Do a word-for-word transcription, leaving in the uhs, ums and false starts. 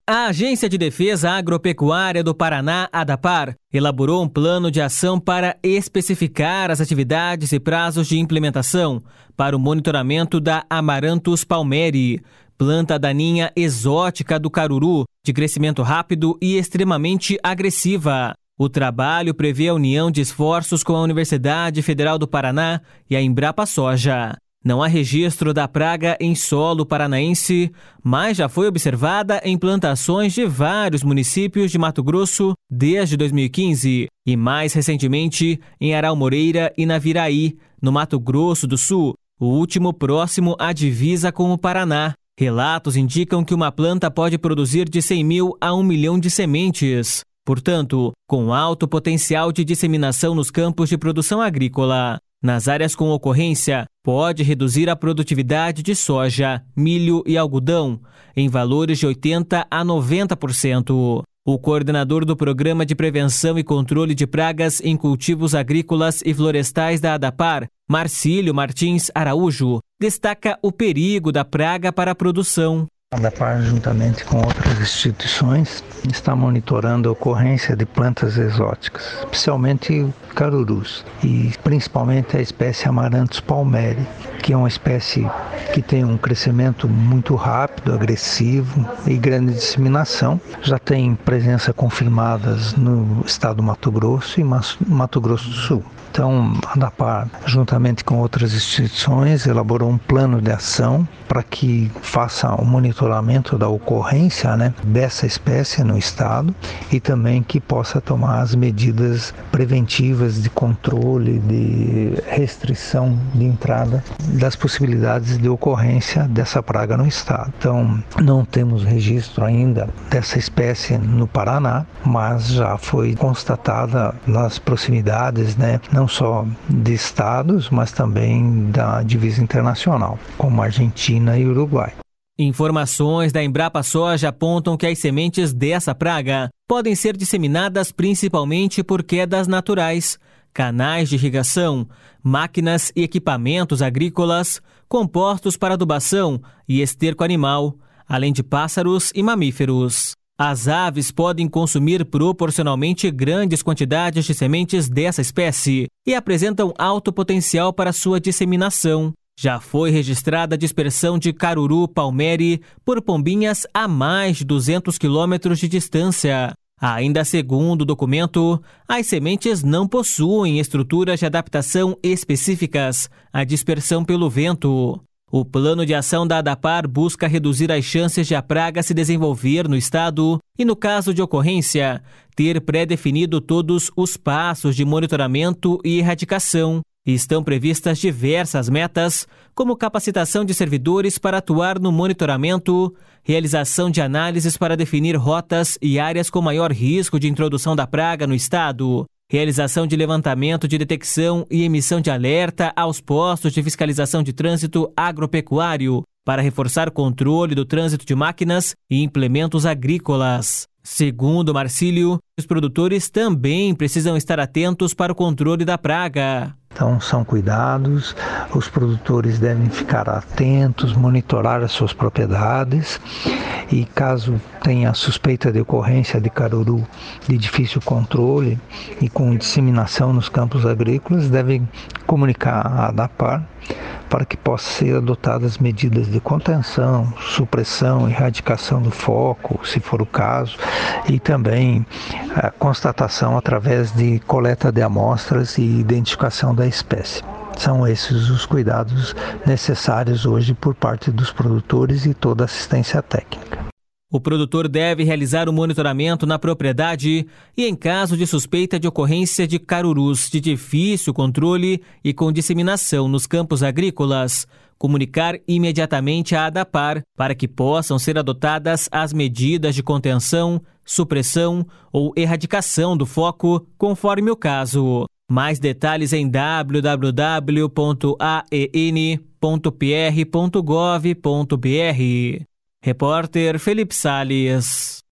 A Agência de Defesa Agropecuária do Paraná, ADAPAR, elaborou um plano de ação para especificar as atividades e prazos de implementação para o monitoramento da Amaranthus palmeri, planta daninha exótica do caruru, de crescimento rápido e extremamente agressiva. O trabalho prevê a união de esforços com a Universidade Federal do Paraná e a Embrapa Soja. Não há registro da praga em solo paranaense, mas já foi observada em plantações de vários municípios de Mato Grosso desde dois mil e quinze e, mais recentemente, em Aral Moreira e Naviraí, no Mato Grosso do Sul, o último próximo à divisa com o Paraná. Relatos indicam que uma planta pode produzir de cem mil a um milhão de sementes, portanto, com alto potencial de disseminação nos campos de produção agrícola. Nas áreas com ocorrência, pode reduzir a produtividade de soja, milho e algodão em valores de oitenta por cento a noventa por cento. O coordenador do Programa de Prevenção e Controle de Pragas em Cultivos Agrícolas e Florestais da ADAPAR, Marcílio Martins Araújo, destaca o perigo da praga para a produção. A ADAPAR, juntamente com outras instituições, está monitorando a ocorrência de plantas exóticas, especialmente carurus, e principalmente a espécie Amaranthus palmeri, que é uma espécie que tem um crescimento muito rápido, agressivo e grande disseminação. Já tem presença confirmadas no estado do Mato Grosso e Mato Grosso do Sul. Então, a ADAPAR, juntamente com outras instituições, elaborou um plano de ação para que faça o monitoramento da ocorrência, né, dessa espécie no estado e também que possa tomar as medidas preventivas de controle, de restrição de entrada das possibilidades de ocorrência dessa praga no estado. Então, não temos registro ainda dessa espécie no Paraná, mas já foi constatada nas proximidades, né, não só de estados, mas também da divisa internacional, como Argentina e Uruguai. Informações da Embrapa Soja apontam que as sementes dessa praga podem ser disseminadas principalmente por quedas naturais, canais de irrigação, máquinas e equipamentos agrícolas, compostos para adubação e esterco animal, além de pássaros e mamíferos. As aves podem consumir proporcionalmente grandes quantidades de sementes dessa espécie e apresentam alto potencial para sua disseminação. Já foi registrada a dispersão de caruru palmeri por pombinhas a mais de duzentos quilômetros de distância. Ainda segundo o documento, as sementes não possuem estruturas de adaptação específicas à dispersão pelo vento. O plano de ação da ADAPAR busca reduzir as chances de a praga se desenvolver no estado e, no caso de ocorrência, ter pré-definido todos os passos de monitoramento e erradicação. Estão previstas diversas metas, como capacitação de servidores para atuar no monitoramento, realização de análises para definir rotas e áreas com maior risco de introdução da praga no estado, realização de levantamento de detecção e emissão de alerta aos postos de fiscalização de trânsito agropecuário para reforçar o controle do trânsito de máquinas e implementos agrícolas. Segundo Marcílio, os produtores também precisam estar atentos para o controle da praga. Então, são cuidados, os produtores devem ficar atentos, monitorar as suas propriedades e, caso tenha suspeita de ocorrência de caruru de difícil controle e com disseminação nos campos agrícolas, devem comunicar à ADAPAR para que possam ser adotadas medidas de contenção, supressão, erradicação do foco, se for o caso, e também a constatação através de coleta de amostras e identificação da espécie. São esses os cuidados necessários hoje por parte dos produtores e toda a assistência técnica. O produtor deve realizar o monitoramento na propriedade e, em caso de suspeita de ocorrência de carurus de difícil controle e com disseminação nos campos agrícolas, comunicar imediatamente à ADAPAR para que possam ser adotadas as medidas de contenção, supressão ou erradicação do foco, conforme o caso. Mais detalhes em w w w ponto a e n ponto p r ponto gov ponto b r. Repórter Felipe Salles.